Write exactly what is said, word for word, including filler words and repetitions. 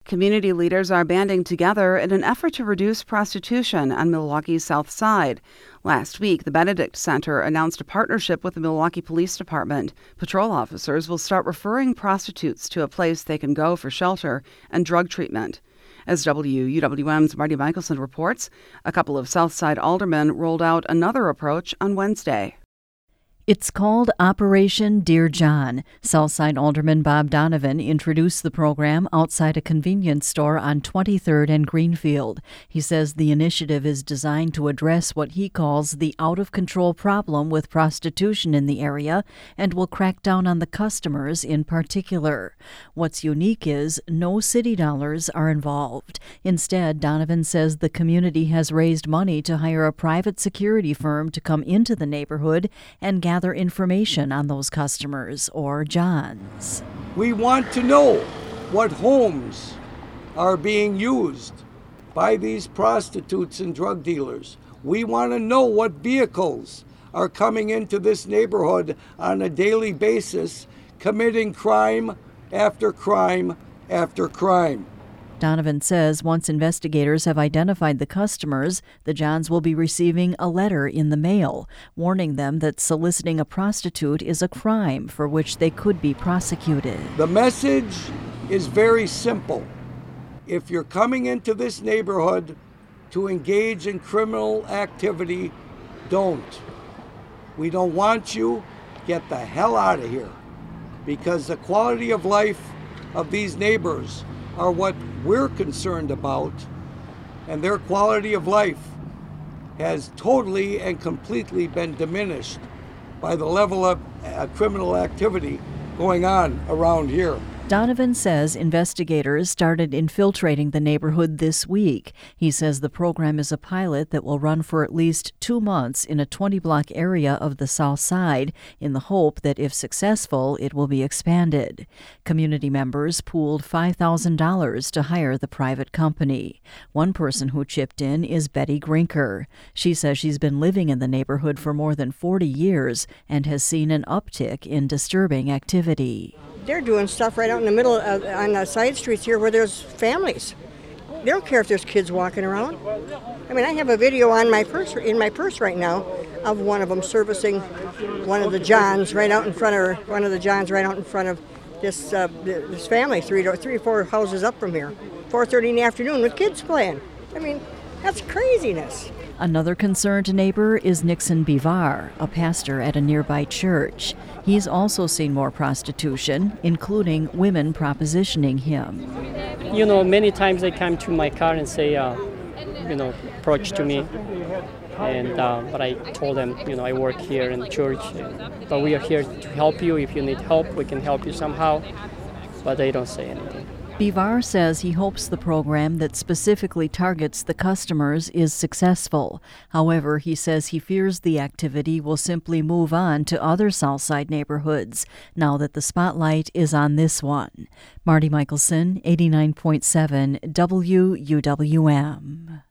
Community leaders are banding together in an effort to reduce prostitution on Milwaukee's South Side. Last week, the Benedict Center announced a partnership with the Milwaukee Police Department. Patrol officers will start referring prostitutes to a place they can go for shelter and drug treatment. As W U W M's Marty Michelson reports, a couple of South Side aldermen rolled out another approach on Wednesday. It's called Operation Dear John. Southside Alderman Bob Donovan introduced the program outside a convenience store on twenty-third and Greenfield. He says the initiative is designed to address what he calls the out-of-control problem with prostitution in the area and will crack down on the customers in particular. What's unique is no city dollars are involved. Instead, Donovan says the community has raised money to hire a private security firm to come into the neighborhood and gather Gather information on those customers or Johns. We want to know what homes are being used by these prostitutes and drug dealers. We want to know what vehicles are coming into this neighborhood on a daily basis, committing crime after crime after crime. Donovan says once investigators have identified the customers, the Johns will be receiving a letter in the mail warning them that soliciting a prostitute is a crime for which they could be prosecuted. The message is very simple. If you're coming into this neighborhood to engage in criminal activity, don't. We don't want you. Get the hell out of here. Because the quality of life of these neighbors are what we're concerned about, and their quality of life has totally and completely been diminished by the level of uh, criminal activity going on around here. Donovan says investigators started infiltrating the neighborhood this week. He says the program is a pilot that will run for at least two months in a twenty-block area of the South Side in the hope that if successful, it will be expanded. Community members pooled five thousand dollars to hire the private company. One person who chipped in is Betty Grinker. She says she's been living in the neighborhood for more than forty years and has seen an uptick in disturbing activity. They're doing stuff right out in the middle of, on the side streets here where there's families. They don't care if there's kids walking around. I mean, I have a video on my purse, in my purse right now, of one of them servicing one of the Johns right out in front of her, one of the Johns right out in front of this uh, this family, three, three or four houses up from here, four thirty in the afternoon with kids playing. I mean, that's craziness. Another concerned neighbor is Nixon Bivar, a pastor at a nearby church. He's also seen more prostitution, including women propositioning him. You know, many times they come to my car and say, uh, you know, approach to me. And uh, but I told them, you know, I work here in the church, but we are here to help you. If you need help, we can help you somehow. But they don't say anything. Bivar says he hopes the program that specifically targets the customers is successful. However, he says he fears the activity will simply move on to other Southside neighborhoods now that the spotlight is on this one. Marty Michelson, eighty-nine point seven W U W M.